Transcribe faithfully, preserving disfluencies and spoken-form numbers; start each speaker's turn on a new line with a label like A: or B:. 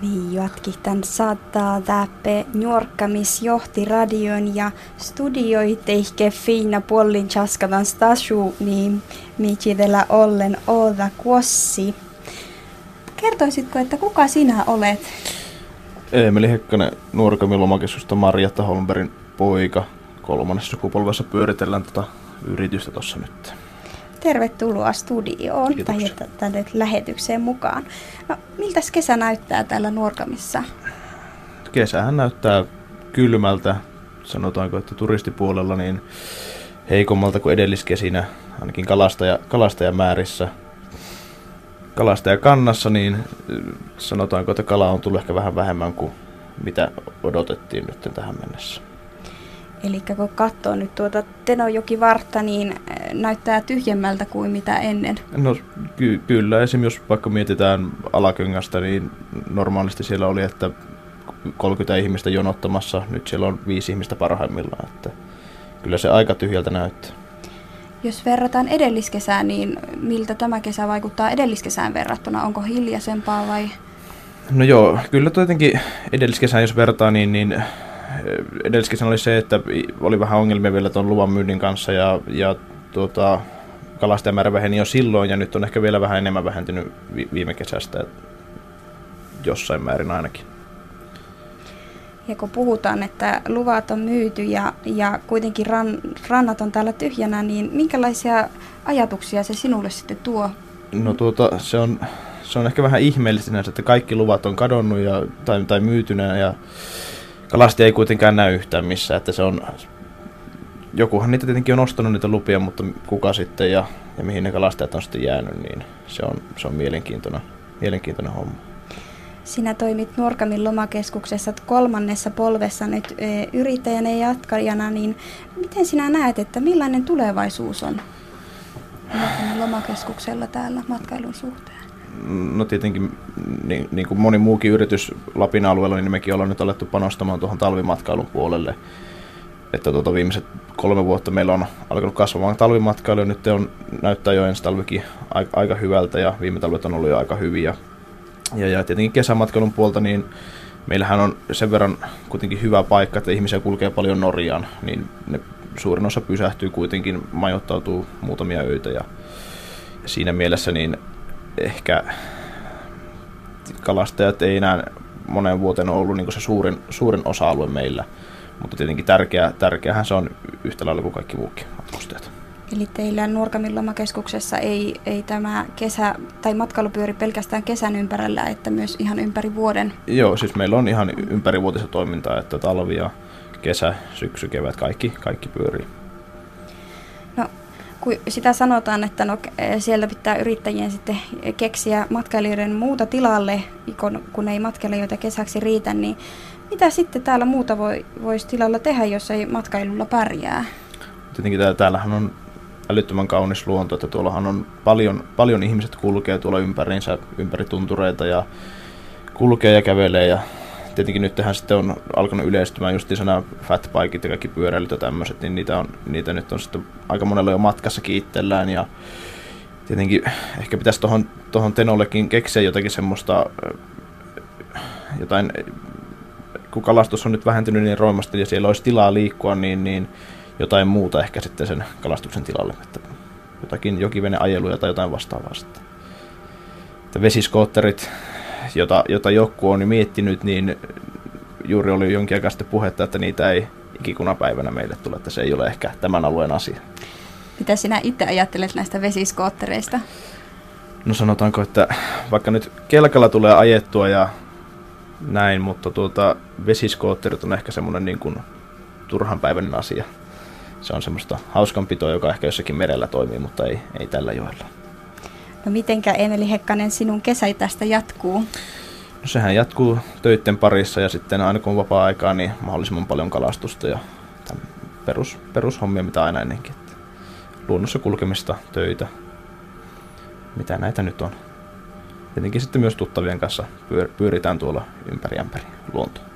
A: Vi jatkihtan saattaa täppe nuorkamis johti radion ja studioiteikke fiina puolin chaskatan stasu, niin michidellä ollen Oda Kuossi. Kertoisitko, että kuka sinä olet?
B: Eemeli Hekkanen, Nuorkamin lomakeskusta Marjatta Holmbergin poika. Kolmannessa sukupolvessa pyöritellään tätä yritystä tuossa nyt.
A: Tervetuloa studioon
B: Kiitoksia.
A: tai tänne lähetykseen mukaan. No, miltäs kesä näyttää täällä Nuorkamissa?
B: Kesähän näyttää kylmältä, sanotaanko, että turistipuolella niin heikommalta kuin edelliskesinä, ainakin kalastaja, kalastajamäärissä. Kalastajakannassa, niin sanotaanko, että kalaa on tullut ehkä vähän vähemmän kuin mitä odotettiin nyt tähän mennessä.
A: Eli kun katsoo nyt tuota Tenojokivartta, niin näyttää tyhjemmältä kuin mitä ennen.
B: No ky- kyllä, esimerkiksi jos vaikka mietitään Alaköngästä, niin normaalisti siellä oli, että kolmekymmentä ihmistä jonottamassa, nyt siellä on viisi ihmistä parhaimmillaan, että kyllä se aika tyhjältä näyttää.
A: Jos verrataan edelliskesään, niin miltä tämä kesä vaikuttaa edelliskesään verrattuna? Onko hiljaisempaa vai?
B: No joo, kyllä tietenkin edelliskesään jos vertaa, niin, niin edelliskesän oli se, että oli vähän ongelmia vielä tuon luvan myynnin kanssa ja, ja tuota, kalastajamäärä väheni jo silloin ja nyt on ehkä vielä vähän enemmän vähentynyt viime kesästä, jossain määrin ainakin.
A: Ja kun puhutaan, että luvat on myyty ja, ja kuitenkin ran, rannat on täällä tyhjänä, niin minkälaisia ajatuksia se sinulle sitten tuo?
B: No tuota, se on, se on ehkä vähän ihmeellistä, että kaikki luvat on kadonnut ja, tai, tai myytynä ja kalastaja ei kuitenkaan näy yhtään missään, että se on, jokuhan niitä tietenkin on ostanut niitä lupia, mutta kuka sitten ja, ja mihin ne kalastajat on sitten jäänyt, niin se on, se on mielenkiintoinen, mielenkiintoinen homma.
A: Sinä toimit Nuorkamin lomakeskuksessa kolmannessa polvessa nyt e, yrittäjänä ja jatkajana, niin miten sinä näet, että millainen tulevaisuus on Nuorkamin lomakeskuksella täällä matkailun suhteen?
B: No tietenkin, niin, niin kuin moni muukin yritys Lapin alueella, niin mekin ollaan nyt alettu panostamaan tuohon talvimatkailun puolelle. Että tuota, viimeiset kolme vuotta meillä on alkanut kasvamaan talvimatkailu ja nyt on, näyttää jo ensi talvikin aika, aika hyvältä ja viime talvet on ollut jo aika hyviä. Ja, ja tietenkin kesämatkailun puolta, niin meillähän on sen verran kuitenkin hyvä paikka, että ihmisiä kulkee paljon Norjaan, niin ne suurin osa pysähtyy kuitenkin, majoittautuu muutamia öitä ja, ja siinä mielessä niin ehkä kalastajat ei enää moneen vuoteen ole ollut niin kuin se suurin, suurin osa-alue meillä, mutta tietenkin tärkeä, tärkeähän se on yhtä lailla kuin kaikki muukin matkustajat.
A: Eli teillä Nuorkamin lomakeskuksessa ei, ei tämä kesä tai matkailu pyöri pelkästään kesän ympärillä, että myös ihan ympäri vuoden?
B: Joo, siis meillä on ihan ympärivuotista toimintaa, että talvi ja kesä, syksy, kevät, kaikki, kaikki pyörii.
A: No, kun sitä sanotaan, että no, siellä pitää yrittäjien sitten keksiä matkailijoiden muuta tilalle, kun, kun ei matkailijoita kesäksi riitä, niin mitä sitten täällä muuta voi, voisi tilalla tehdä, jos ei matkailulla pärjää? Tietenkin
B: tää, täällähän on älyttömän kaunis luonto, että tuollahan on paljon, paljon ihmiset kulkee tuolla ympäriinsä, ympäri tuntureita ja kulkee ja kävelee ja tietenkin nyt tähän sitten on alkanut yleistymään just nämä fatbikeit ja kaikki pyöräilyt ja tämmöiset, niin niitä, on, niitä nyt on sitten aika monella jo matkassakin itsellään ja tietenkin ehkä pitäisi tuohon, tuohon Tenollekin keksiä jotakin semmoista, jotain, kun kalastus on nyt vähentynyt niin roimasti ja siellä olisi tilaa liikkua, niin, niin jotain muuta ehkä sitten sen kalastuksen tilalle, että jotakin jokiveneajeluja tai jotain vastaavaa sitten. Että vesiskootterit, jota, jota joku on miettinyt, niin juuri oli jonkin aikaa sitten puhetta, että niitä ei ikikunapäivänä meille tule, että se ei ole ehkä tämän alueen asia.
A: Mitä sinä itse ajattelet näistä vesiskoottereista?
B: No sanotaanko, että vaikka nyt kelkalla tulee ajettua ja näin, mutta tuota, vesiskootterit on ehkä semmoinen niin kuin turhanpäiväinen asia. Se on semmoista hauskanpitoa, joka ehkä jossakin merellä toimii, mutta ei, ei tällä joella.
A: No mitenkä Eemeli Hekkanen sinun kesä tästä jatkuu?
B: No sehän jatkuu töitten parissa ja sitten aina kun on vapaa-aikaa, niin mahdollisimman paljon kalastusta ja perus, perushommia mitä aina ennenkin. Että luonnossa kulkemista, töitä, mitä näitä nyt on. Tietenkin sitten myös tuttavien kanssa pyöritään tuolla ympäri ämpäri luontoa.